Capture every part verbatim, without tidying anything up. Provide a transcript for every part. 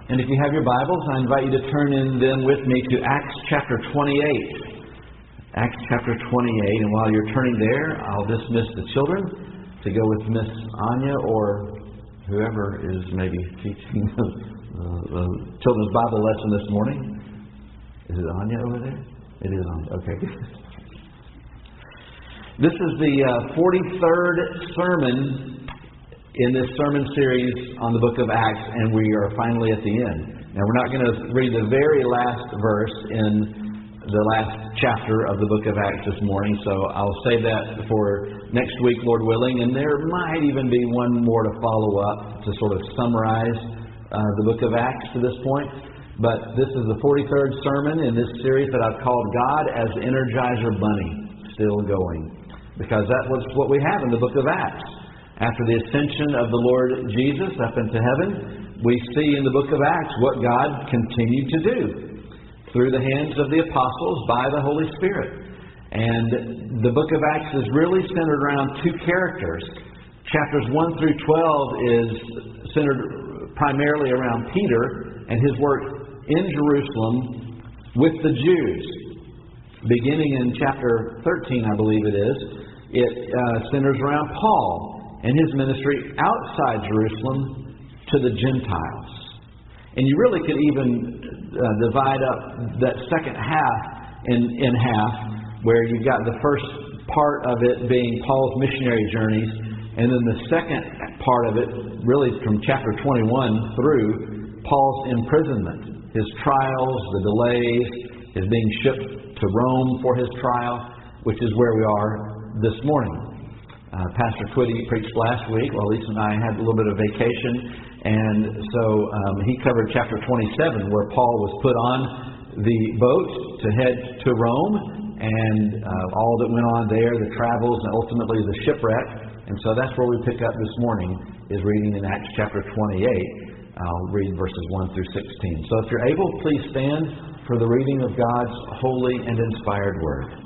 And if you have your Bibles, I invite you to turn in then with me to Acts chapter twenty-eight. Acts chapter twenty-eight. And while you're turning there, I'll dismiss the children to go with Miss Anya or whoever is maybe teaching the, the children's Bible lesson this morning. Is it Anya over there? It is Anya. Okay. This is the uh, forty-third sermon in this sermon series on the book of Acts, and we are finally at the end. Now, we're not going to read the very last verse in the last chapter of the book of Acts this morning, so I'll save that for next week, Lord willing, and there might even be one more to follow up to sort of summarize uh, the book of Acts to this point. But this is the forty-third sermon in this series that I've called God as the Energizer Bunny, still going, because that was what we have in the book of Acts. After the ascension of the Lord Jesus up into heaven, we see in the book of Acts what God continued to do through the hands of the apostles by the Holy Spirit. And the book of Acts is really centered around two characters. Chapters one through twelve is centered primarily around Peter and his work in Jerusalem with the Jews. Beginning in chapter thirteen, I believe it is, it uh, centers around Paul and his ministry outside Jerusalem to the Gentiles. And you really could even uh, divide up that second half in, in half, where you've got the first part of it being Paul's missionary journeys, and then the second part of it, really from chapter twenty-one through Paul's imprisonment, his trials, the delays, his being shipped to Rome for his trial, which is where we are this morning. Uh, Pastor Twitty preached last week while Lisa and I had a little bit of vacation, and so um, he covered chapter twenty-seven, where Paul was put on the boat to head to Rome, and uh, all that went on there, the travels, and ultimately the shipwreck. And so that's where we pick up this morning, is reading in Acts chapter twenty-eight. I'll read verses one through sixteen. So if you're able, please stand for the reading of God's holy and inspired word.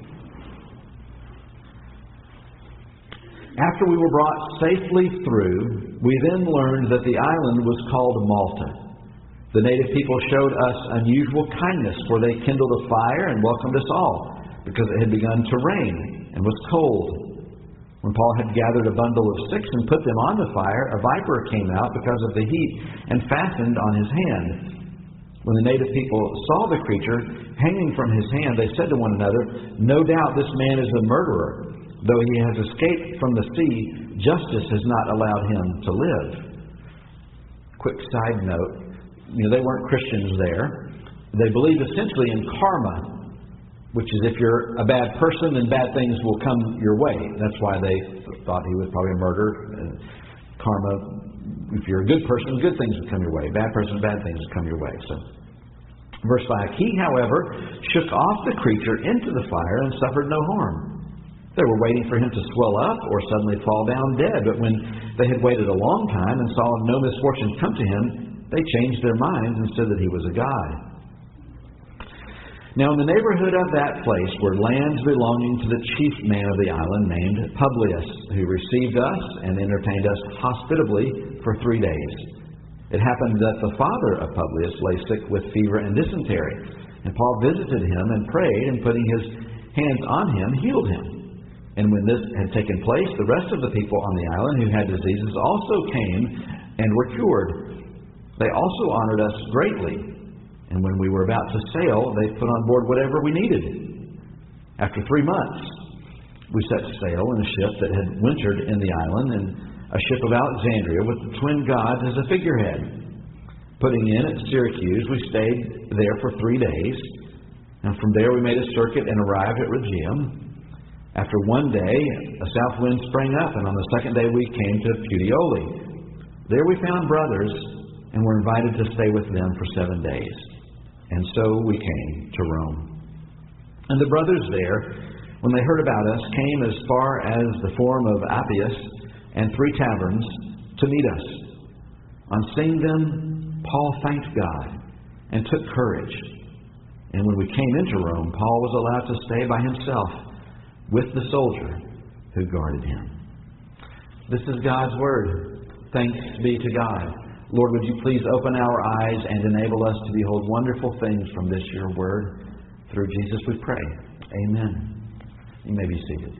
After we were brought safely through, we then learned that the island was called Malta. The native people showed us unusual kindness, for they kindled a fire and welcomed us all, because it had begun to rain and was cold. When Paul had gathered a bundle of sticks and put them on the fire, a viper came out because of the heat and fastened on his hand. When the native people saw the creature hanging from his hand, they said to one another, "No doubt this man is a murderer. Though he has escaped from the sea, justice has not allowed him to live." Quick side note, you know, they weren't Christians there. They believed essentially in karma, which is if you're a bad person, then bad things will come your way. That's why they thought he was probably a murderer. And karma, if you're a good person, good things will come your way. Bad person, bad things will come your way. So, verse five, he, however, shook off the creature into the fire and suffered no harm. They were waiting for him to swell up or suddenly fall down dead. But when they had waited a long time and saw no misfortune come to him, they changed their minds and said that he was a god. Now in the neighborhood of that place were lands belonging to the chief man of the island named Publius, who received us and entertained us hospitably for three days. It happened that the father of Publius lay sick with fever and dysentery. And Paul visited him and prayed, and putting his hands on him, healed him. And when this had taken place, the rest of the people on the island who had diseases also came and were cured. They also honored us greatly. And when we were about to sail, they put on board whatever we needed. After three months, we set sail in a ship that had wintered in the island, and a ship of Alexandria with the twin gods as a figurehead. Putting in at Syracuse, we stayed there for three days. And from there we made a circuit and arrived at Rhegium. After one day, a south wind sprang up, and on the second day we came to Puteoli. There we found brothers, and were invited to stay with them for seven days. And so we came to Rome. And the brothers there, when they heard about us, came as far as the Forum of Appius and Three Taverns to meet us. On seeing them, Paul thanked God and took courage. And when we came into Rome, Paul was allowed to stay by himself with the soldier who guarded him. This is God's word. Thanks be to God. Lord, would you please open our eyes and enable us to behold wonderful things from this your word. Through Jesus we pray. Amen. You may be seated.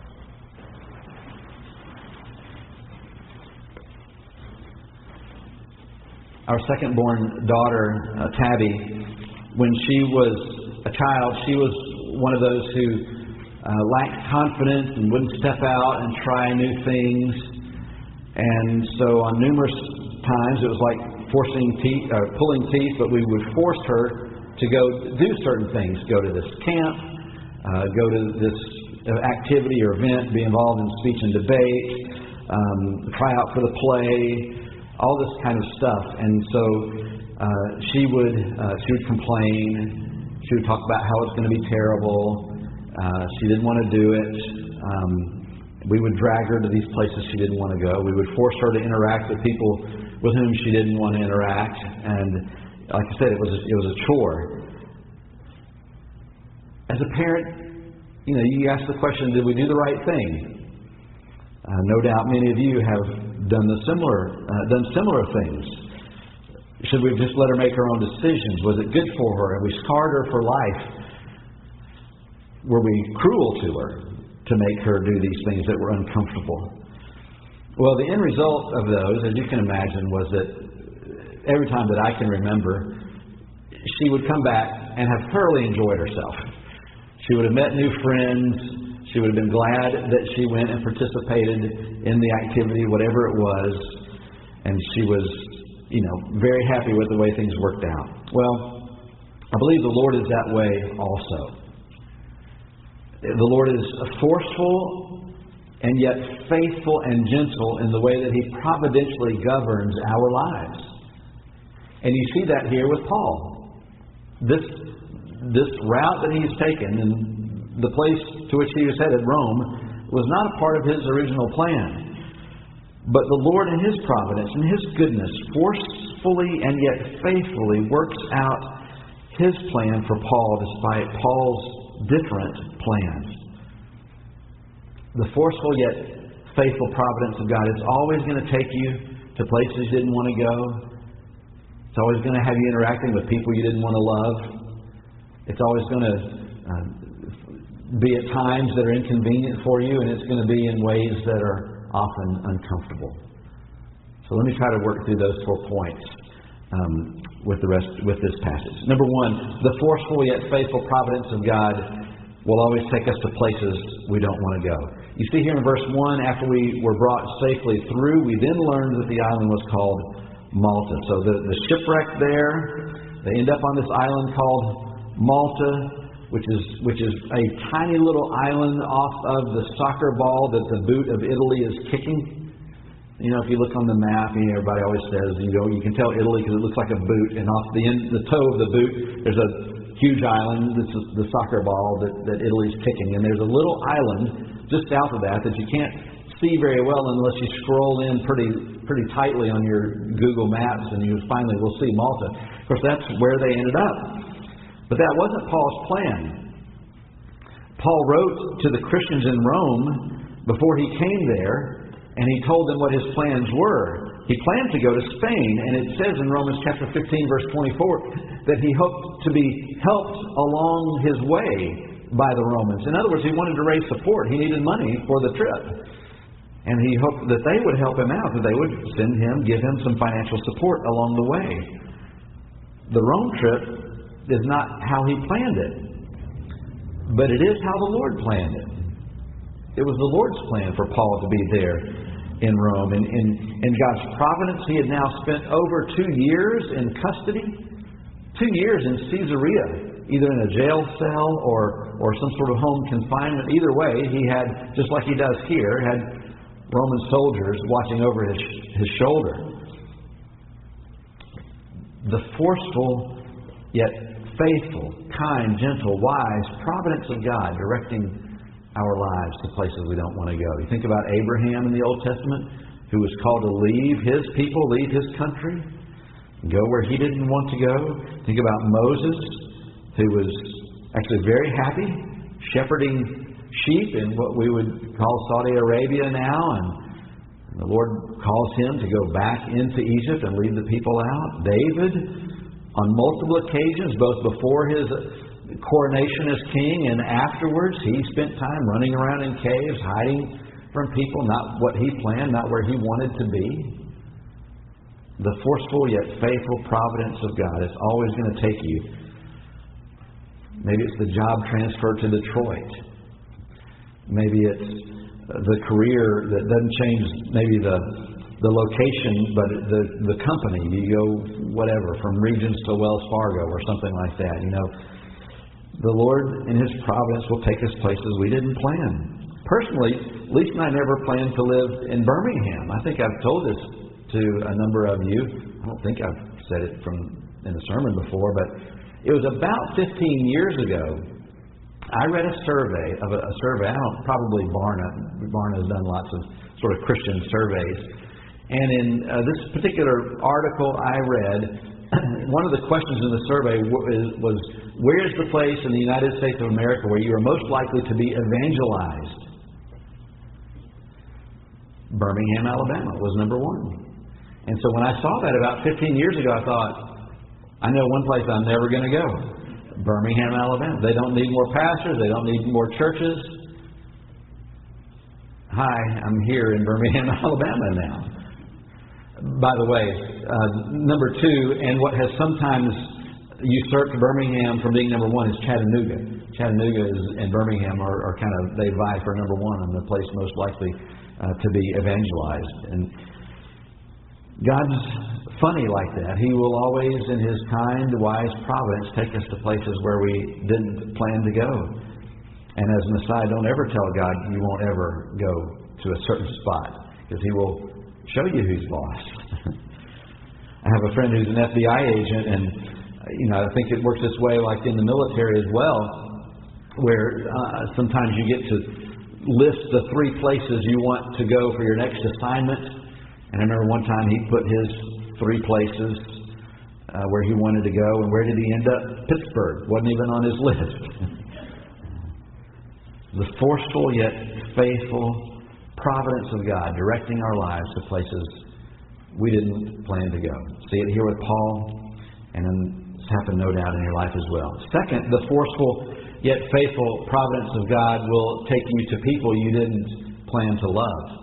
Our second-born daughter, uh, Tabby, when she was a child, she was one of those who uh, lacked confidence and wouldn't step out and try new things. And so on numerous times it was like forcing teeth, uh, pulling teeth, but we would force her to go do certain things, go to this camp, uh, go to this activity or event, be involved in speech and debate, um, try out for the play, all this kind of stuff. And so uh, she would uh, she would complain. She would talk about how it's going to be terrible. Uh, she didn't want to do it. Um, we would drag her to these places she didn't want to go. We would force her to interact with people with whom she didn't want to interact. And like I said, it was a, it was a chore. As a parent, you know, you ask the question, did we do the right thing? Uh, no doubt many of you have done the similar, uh, done similar things. Should we have just let her make her own decisions? Was it good for her? Have we scarred her for life? Were we cruel to her to make her do these things that were uncomfortable? Well, the end result of those, as you can imagine, was that every time that I can remember, she would come back and have thoroughly enjoyed herself. She would have met new friends. She would have been glad that she went and participated in the activity, whatever it was, and she was, you know, very happy with the way things worked out. Well, I believe the Lord is that way also. The Lord is forceful and yet faithful and gentle in the way that He providentially governs our lives. And you see that here with Paul. This, this route that he's taken and the place to which he was headed, Rome, was not a part of his original plan. But the Lord in His providence and His goodness forcefully and yet faithfully works out His plan for Paul despite Paul's different plans. The forceful yet faithful providence of God is always going to take you to places you didn't want to go. It's always going to have you interacting with people you didn't want to love. It's always going to uh, be at times that are inconvenient for you, and it's going to be in ways that are often uncomfortable. So let me try to work through those four points um, with the rest with this passage. Number one, the forceful yet faithful providence of God will always take us to places we don't want to go. You see here in verse one, after we were brought safely through, we then learned that the island was called Malta. So the, the shipwreck there, they end up on this island called Malta, which is which is a tiny little island off of the soccer ball that the boot of Italy is kicking. You know, if you look on the map, you know, everybody always says, you know, you can tell Italy because it looks like a boot, and off the end, the toe of the boot, there's a huge island. This is the soccer ball that, that Italy's kicking, and there's a little island just south of that that you can't see very well unless you scroll in pretty pretty tightly on your Google Maps, and you finally will see Malta. Of course, that's where they ended up. But that wasn't Paul's plan. Paul wrote to the Christians in Rome before he came there, and he told them what his plans were. He planned to go to Spain, and it says in Romans chapter fifteen, verse twenty-four, that he hoped to be helped along his way by the Romans. In other words, he wanted to raise support. He needed money for the trip. And he hoped that they would help him out, that they would send him, give him some financial support along the way. The Rome trip is not how he planned it, but it is how the Lord planned it. It was the Lord's plan for Paul to be there in Rome. And in, in God's providence, he had now spent over two years in custody, two years in Caesarea, either in a jail cell or, or some sort of home confinement. Either way, he had, just like he does here, had Roman soldiers watching over his, his shoulder. The forceful yet faithful, kind, gentle, wise providence of God directing our lives to places we don't want to go. You think about Abraham in the Old Testament, who was called to leave his people, leave his country, go where he didn't want to go. Think about Moses, who was actually very happy shepherding sheep in what we would call Saudi Arabia now, and The Lord calls him to go back into Egypt and lead the people out. David, on multiple occasions, both before his coronation as king and afterwards, he spent time running around in caves, hiding from people, not what he planned, not where he wanted to be. The forceful yet faithful providence of God is always going to take you. Maybe it's the job transfer to Detroit. Maybe it's the career that doesn't change, maybe the the location, but the the company. You go whatever, from Regions to Wells Fargo or something like that. You know, the Lord in His providence will take us places we didn't plan. Personally, Lisa and I never planned to live in Birmingham. I think I've told this to a number of you. I don't think I've said it from in a sermon before, but it was about fifteen years ago. I read a survey of a, a survey. I don't probably Barna. Barna has done lots of sort of Christian surveys, and in uh, this particular article I read, one of the questions in the survey was, "Where is the place in the United States of America where you are most likely to be evangelized?" Birmingham, Alabama was number one. And so when I saw that about fifteen years ago, I thought, I know one place I'm never going to go. Birmingham, Alabama. They don't need more pastors. They don't need more churches. Hi, I'm here in Birmingham, Alabama now. By the way, uh, number two, and what has sometimes usurped Birmingham from being number one is Chattanooga. Chattanooga is, and Birmingham are, are kind of, they vie for number one on the place most likely uh, to be evangelized. And God's funny like that. He will always, in His kind, wise providence, take us to places where we didn't plan to go. And as an aside, don't ever tell God you won't ever go to a certain spot, because He will show you who's boss. I have a friend who's an F B I agent, and you know, I think it works this way like in the military as well, where uh, sometimes you get to list the three places you want to go for your next assignment. And I remember one time he put his three places uh, where he wanted to go, and where did he end up? Pittsburgh. Wasn't even on his list. The forceful yet faithful providence of God directing our lives to places we didn't plan to go. See it here with Paul, and it's happened no doubt in your life as well. Second, the forceful yet faithful providence of God will take you to people you didn't plan to love.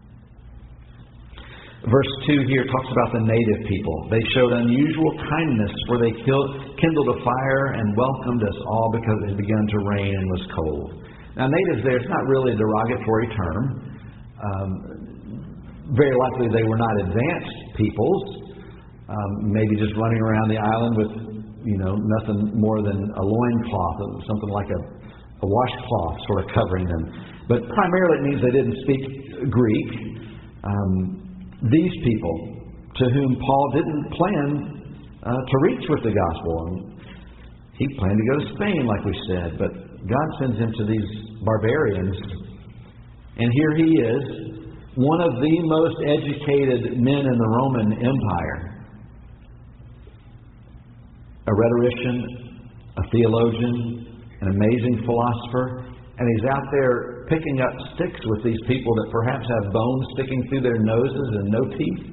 Verse two here talks about the native people. They showed unusual kindness, for they kindled a fire and welcomed us all because it had begun to rain and was cold. Now, natives there, it's not really a derogatory term. Um, very likely they were not advanced peoples, um, maybe just running around the island with, you know, nothing more than a loincloth, something like a, a washcloth sort of covering them. But primarily it means they didn't speak Greek. Um, These people, to whom Paul didn't plan uh, to reach with the gospel. And he planned to go to Spain, like we said, but God sends him to these barbarians. And here he is, one of the most educated men in the Roman Empire. A rhetorician, a theologian, an amazing philosopher. And he's out there picking up sticks with these people that perhaps have bones sticking through their noses and no teeth.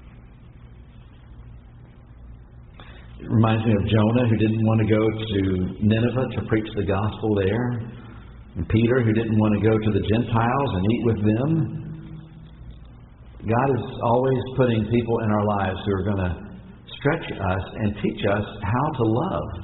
It reminds me of Jonah, who didn't want to go to Nineveh to preach the gospel there. And Peter, who didn't want to go to the Gentiles and eat with them. God is always putting people in our lives who are going to stretch us and teach us how to love.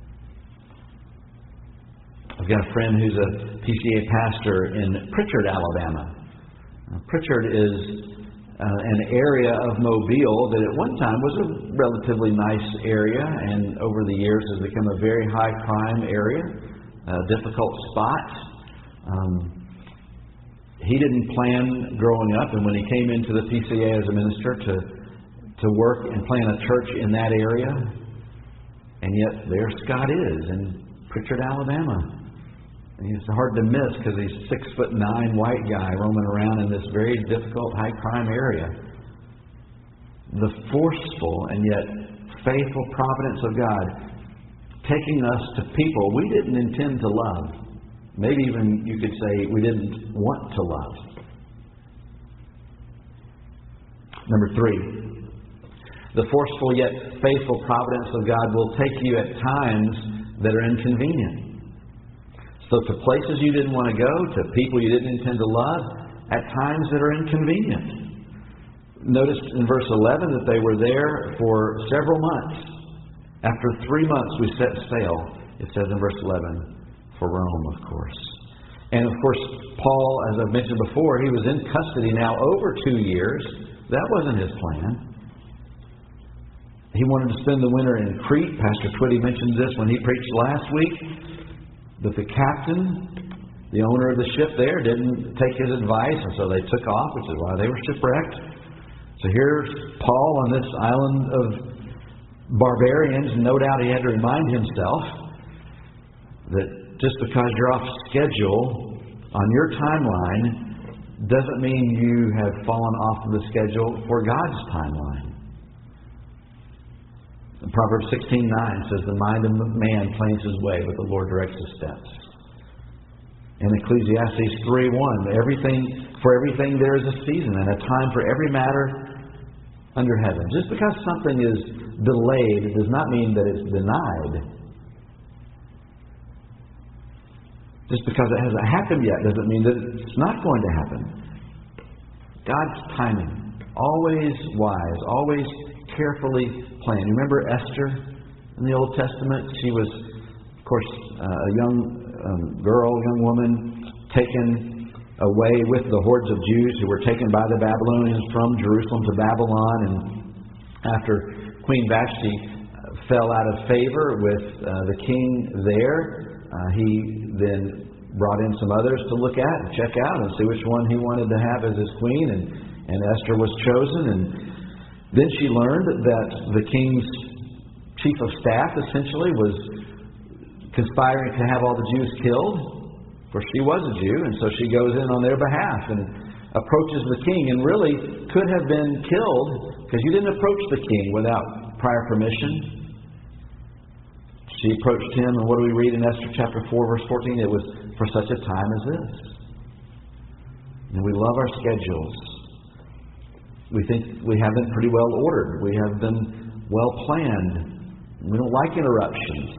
I've got a friend who's a P C A pastor in Pritchard, Alabama. Now, Pritchard is uh, an area of Mobile that at one time was a relatively nice area, and over the years has become a very high crime area, a difficult spot. Um, he didn't plan growing up, and when he came into the P C A as a minister to to work and plant a church in that area, and yet there Scott is in Pritchard, Alabama. And he's hard to miss because he's six foot nine white guy roaming around in this very difficult high crime area. The forceful and yet faithful providence of God taking us to people we didn't intend to love. Maybe even you could say we didn't want to love. Number three, the forceful yet faithful providence of God will take you at times that are inconvenient. So to places you didn't want to go, to people you didn't intend to love, at times that are inconvenient. Notice in verse eleven that they were there for several months. After three months we set sail, it says in verse eleven, for Rome, of course. And of course, Paul, as I've mentioned before, he was in custody now over two years. That wasn't his plan. He wanted to spend the winter in Crete. Pastor Twitty mentioned this when he preached last week. But the captain, the owner of the ship there, didn't take his advice, and so they took off, which is why they were shipwrecked. So here's Paul on this island of barbarians. No doubt he had to remind himself that just because you're off schedule on your timeline doesn't mean you have fallen off of the schedule for God's timeline. Proverbs sixteen nine says, the mind of man plans his way, but the Lord directs his steps. In Ecclesiastes three one, everything, for everything there is a season and a time for every matter under heaven. Just because something is delayed, it does not mean that it's denied. Just because it hasn't happened yet doesn't mean that it's not going to happen. God's timing, always wise, always carefully planned. Remember Esther in the Old Testament? She was, of course, uh, a young um, girl, young woman, taken away with the hordes of Jews who were taken by the Babylonians from Jerusalem to Babylon. And after Queen Vashti fell out of favor with uh, the king there, uh, he then brought in some others to look at and check out and see which one he wanted to have as his queen. And, and Esther was chosen. And then she learned that the king's chief of staff essentially was conspiring to have all the Jews killed. Of course, she was a Jew, and so she goes in on their behalf and approaches the king, and really could have been killed because you didn't approach the king without prior permission. She approached him, and what do we read in Esther chapter four, verse fourteen? It was for such a time as this. And we love our schedules. We think we have them pretty well ordered. We have them well planned. We don't like interruptions.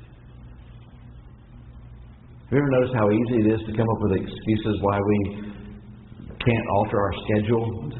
Have you ever noticed how easy it is to come up with excuses why we can't alter our schedule?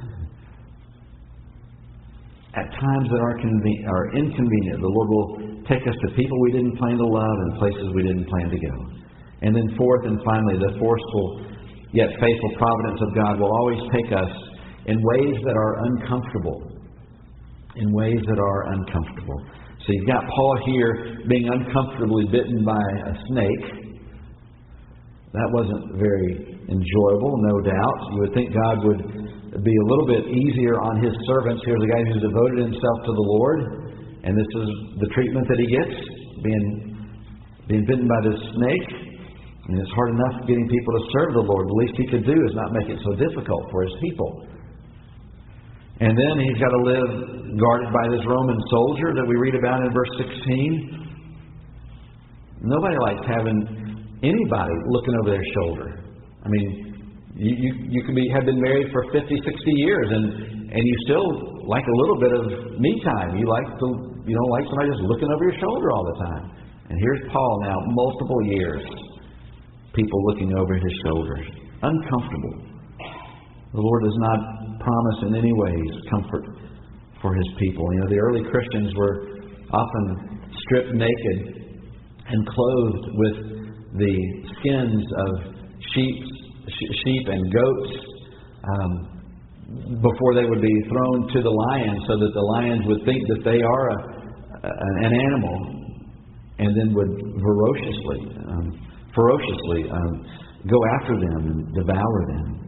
At times that are, conven- are inconvenient, the Lord will take us to people we didn't plan to love and places we didn't plan to go. And then fourth and finally, the forceful yet faithful providence of God will always take us in ways that are uncomfortable. In ways that are uncomfortable. So you've got Paul here being uncomfortably bitten by a snake. That wasn't very enjoyable, no doubt. You would think God would be a little bit easier on his servants. Here's a guy who's devoted himself to the Lord, and this is the treatment that he gets, being, being bitten by this snake. And it's hard enough getting people to serve the Lord. The least he could do is not make it so difficult for his people. And then he's got to live guarded by this Roman soldier that we read about in verse sixteen. Nobody likes having anybody looking over their shoulder. I mean, you, you, you could be have been married for fifty, sixty years, and, and you still like a little bit of me time. You like to, you don't like somebody just looking over your shoulder all the time. And here's Paul now, multiple years, people looking over his shoulder. Uncomfortable. The Lord does not promise in any ways comfort for his people. You know, the early Christians were often stripped naked and clothed with the skins of sheep, sheep and goats um, before they would be thrown to the lions, so that the lions would think that they are a, a, an animal, and then would ferociously, um, ferociously um, go after them and devour them.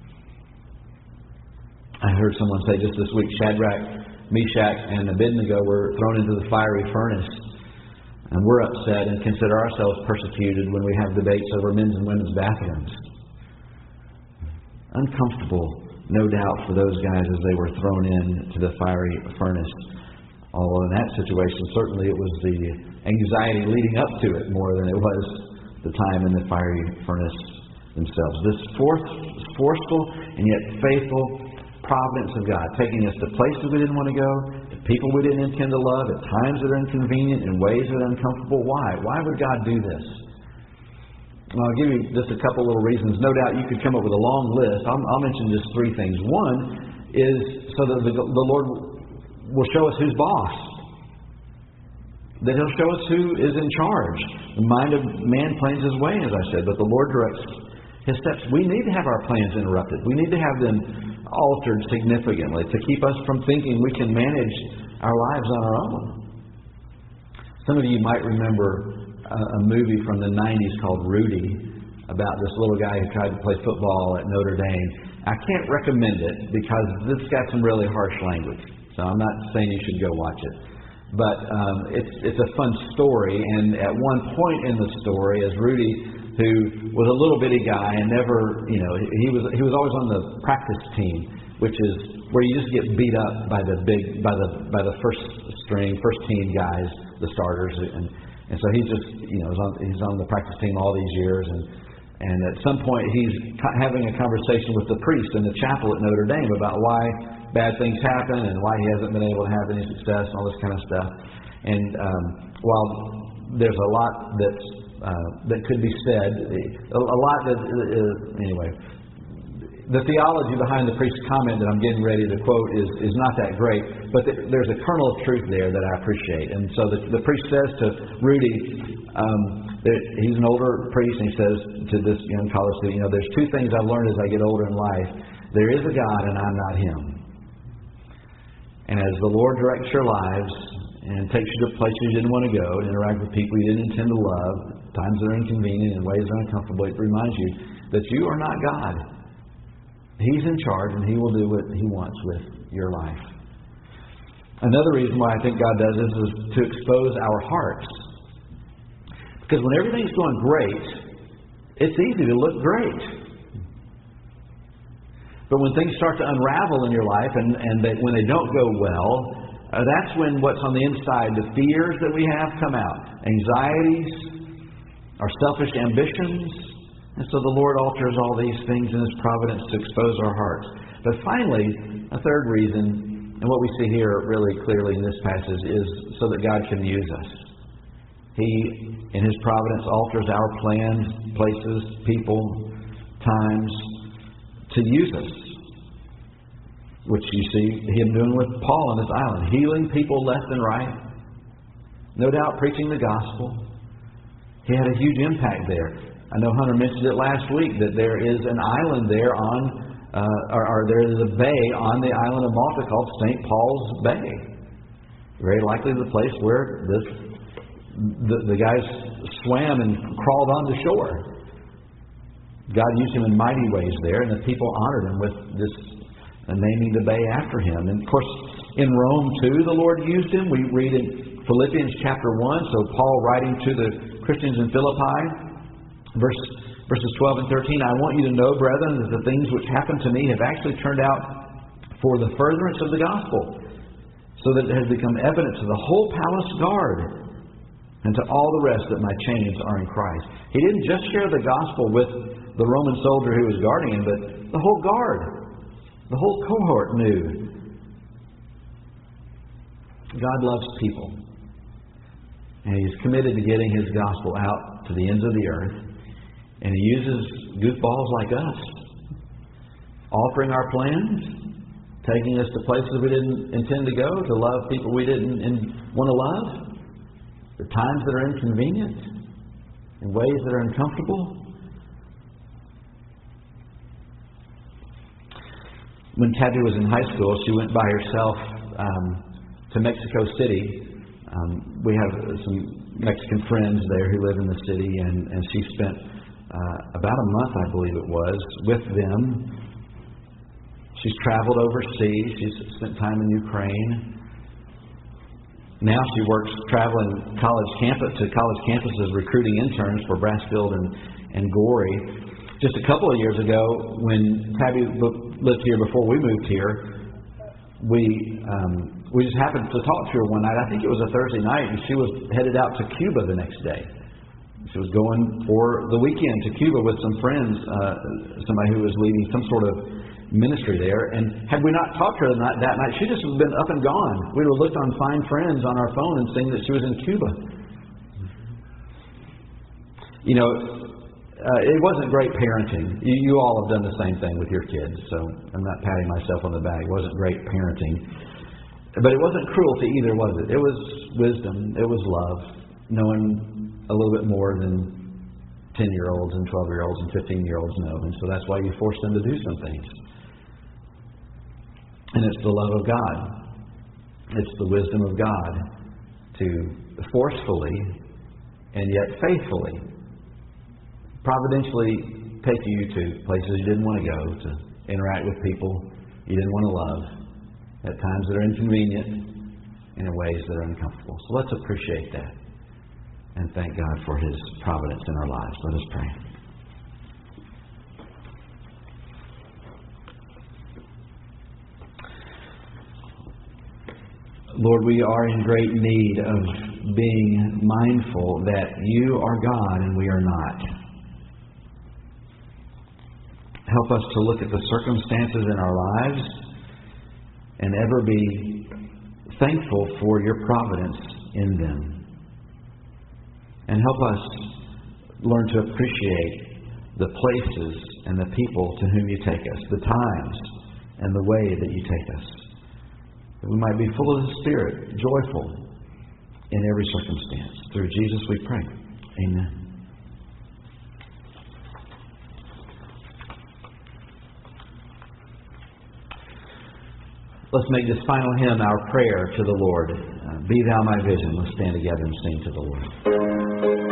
I heard someone say just this week, Shadrach, Meshach, and Abednego were thrown into the fiery furnace. And we're upset and consider ourselves persecuted when we have debates over men's and women's bathrooms. Uncomfortable, no doubt, for those guys as they were thrown into the fiery furnace. Although in that situation, certainly it was the anxiety leading up to it more than it was the time in the fiery furnace themselves. This forth, forceful and yet faithful providence of God, taking us to places we didn't want to go, to people we didn't intend to love, at times that are inconvenient, in ways that are uncomfortable. Why? Why would God do this? Well, I'll give you just a couple little reasons. No doubt you could come up with a long list. I'll, I'll mention just three things. One is so that the, the Lord will show us who's boss. That He'll show us who is in charge. The mind of man plans his way, as I said, but the Lord directs His steps. We need to have our plans interrupted. We need to have them altered significantly to keep us from thinking we can manage our lives on our own. Some of you might remember a, a movie from the nineties called Rudy, about this little guy who tried to play football at Notre Dame. I can't recommend it because it's got some really harsh language. So I'm not saying you should go watch it. But um, it's it's a fun story, and at one point in the story, as Rudy, who was a little bitty guy and never, you know, he was he was always on the practice team, which is where you just get beat up by the big by the by the first string, first team guys, the starters, and and so he's just, you know, he's on, he's on the practice team all these years, and and at some point he's having a conversation with the priest in the chapel at Notre Dame about why bad things happen and why he hasn't been able to have any success and all this kind of stuff. And um, while there's a lot that's uh, that could be said, a, a lot that uh, anyway, the theology behind the priest's comment that I'm getting ready to quote is is not that great, but th- there's a kernel of truth there that I appreciate. And so the, the priest says to Rudy, um, that he's an older priest, and he says to this young college student, you know, there's two things I've learned as I get older in life. There is a God, and I'm not Him. And as the Lord directs your lives and takes you to places you didn't want to go, and interact with people you didn't intend to love, times that are inconvenient and ways that are uncomfortable, it reminds you that you are not God. He's in charge, and He will do what He wants with your life. Another reason why I think God does this is to expose our hearts. Because when everything's going great, it's easy to look great. But when things start to unravel in your life, and, and they, when they don't go well, uh, that's when what's on the inside, the fears that we have, come out. Anxieties, our selfish ambitions. And so the Lord alters all these things in His providence to expose our hearts. But finally, a third reason, and what we see here really clearly in this passage, is so that God can use us. He, in His providence, alters our plans, places, people, times, to use us, which you see Him doing with Paul on this island, healing people left and right, no doubt preaching the gospel. He had a huge impact there. I know Hunter mentioned it last week that there is an island there on, uh, or, or there is a bay on the island of Malta called Saint Paul's Bay. Very likely the place where this the, the guys swam and crawled on the shore. God used him in mighty ways there, and the people honored him with this uh, naming the bay after him. And of course, in Rome too, the Lord used him. We read in Philippians chapter one, so Paul writing to the Christians in Philippi, verse, verses twelve and thirteen, I want you to know, brethren, that the things which happened to me have actually turned out for the furtherance of the gospel, so that it has become evident to the whole palace guard and to all the rest that my chains are in Christ. He didn't just share the gospel with the Roman soldier who was guarding him, but the whole guard, the whole cohort knew. God loves people, and He's committed to getting His gospel out to the ends of the earth, and He uses goofballs like us, altering our plans, taking us to places we didn't intend to go, to love people we didn't in, want to love, the times that are inconvenient, in ways that are uncomfortable. When Tabby was in high school, she went by herself um, to Mexico City. Um, we have some Mexican friends there who live in the city, and, and she spent uh, about a month, I believe it was, with them. She's traveled overseas. She's spent time in Ukraine. Now she works traveling college campus to college campuses recruiting interns for Brassfield and, and Gorey. Just a couple of years ago, when Tabby lived here before we moved here, we um, we just happened to talk to her one night. I think it was a Thursday night, and she was headed out to Cuba the next day. She was going for the weekend to Cuba with some friends, uh, somebody who was leading some sort of ministry there. And had we not talked to her that, that night, she just would have been up and gone. We would have looked on Find Friends on our phone and seen that she was in Cuba. You know, uh, it wasn't great parenting. You, you all have done the same thing with your kids, so I'm not patting myself on the back. It wasn't great parenting. But it wasn't cruelty either, was it? It was wisdom. It was love. Knowing a little bit more than ten-year-olds and twelve-year-olds and fifteen-year-olds know. And so that's why you force them to do some things. And it's the love of God. It's the wisdom of God to forcefully and yet faithfully, providentially take you to places you didn't want to go, to interact with people you didn't want to love, at times that are inconvenient and in ways that are uncomfortable. So let's appreciate that and thank God for His providence in our lives. Let us pray. Lord, we are in great need of being mindful that You are God and we are not. Help us to look at the circumstances in our lives and ever be thankful for Your providence in them. And help us learn to appreciate the places and the people to whom You take us, the times and the way that You take us. That we might be full of the Spirit, joyful in every circumstance. Through Jesus we pray. Amen. Let's make this final hymn our prayer to the Lord. Uh, Be Thou my vision. Let's stand together and sing to the Lord.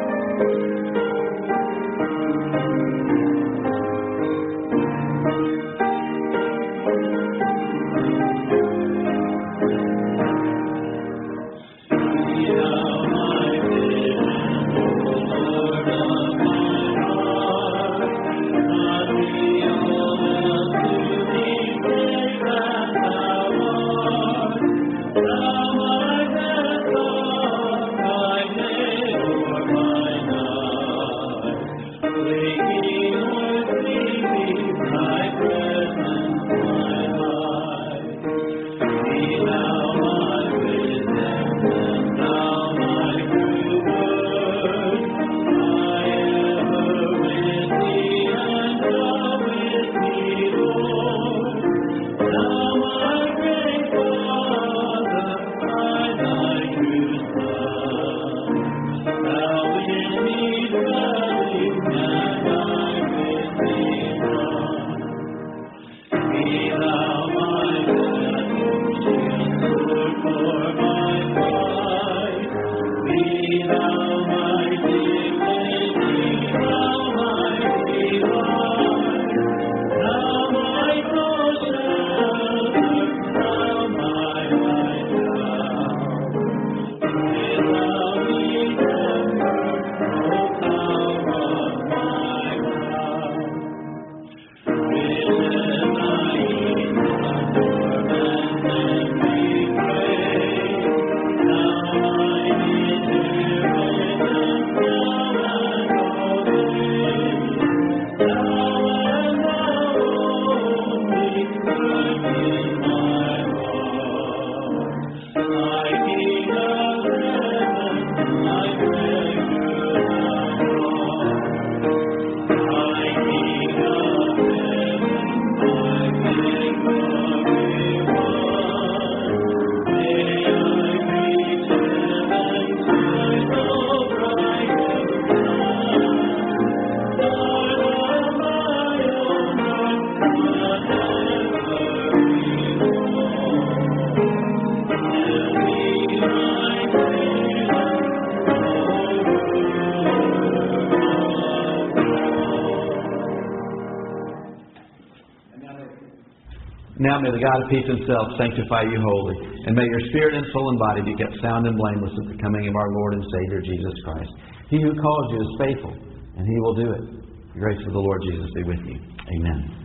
Now may the God of peace Himself sanctify you wholly, and may your spirit and soul and body be kept sound and blameless at the coming of our Lord and Savior Jesus Christ. He who calls you is faithful, and He will do it. The grace of the Lord Jesus be with you. Amen.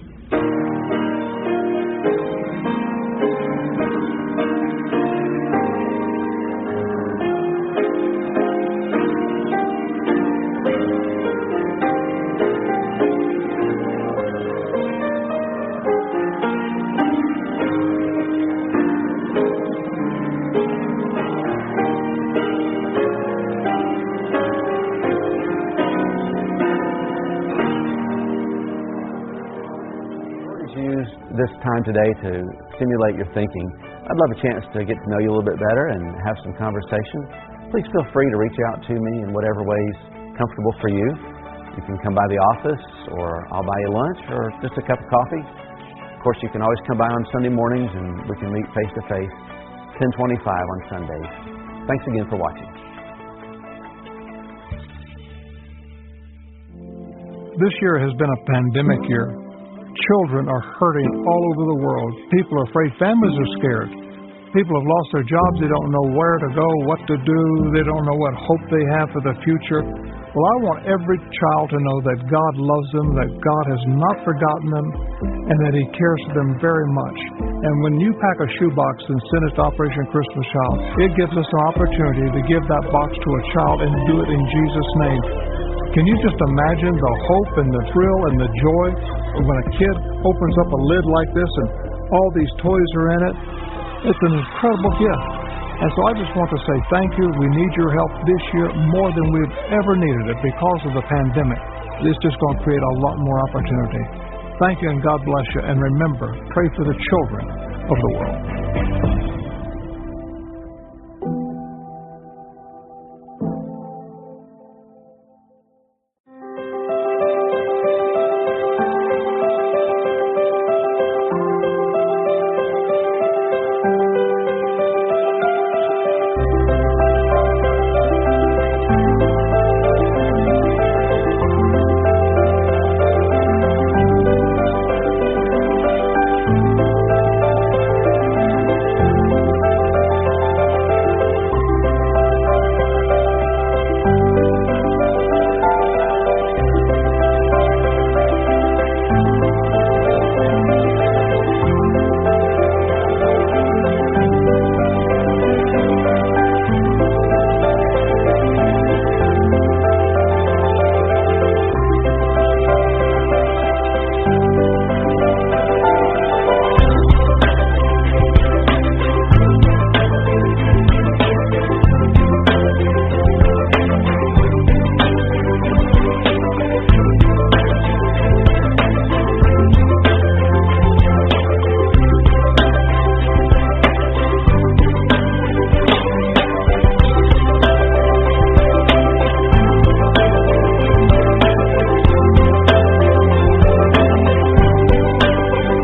this time today to stimulate your thinking. I'd love a chance to get to know you a little bit better and have some conversation. Please feel free to reach out to me in whatever ways comfortable for you. You can come by the office, or I'll buy you lunch, or just a cup of coffee. Of course, you can always come by on Sunday mornings and we can meet face to face, ten twenty-five on Sundays. Thanks again for watching. This year has been a pandemic year. Children are hurting all over the world. People are afraid. Families are scared. People have lost their jobs. They don't know where to go, what to do. They don't know what hope they have for the future. Well, I want every child to know that God loves them, that God has not forgotten them, and that He cares for them very much. And when you pack a shoebox and send it to Operation Christmas Child, it gives us an opportunity to give that box to a child and do it in Jesus' name. Can you just imagine the hope and the thrill and the joy when a kid opens up a lid like this and all these toys are in it? It's an incredible gift. And so I just want to say thank you. We need your help this year more than we've ever needed it because of the pandemic. It's just going to create a lot more opportunity. Thank you, and God bless you. And remember, pray for the children of the world.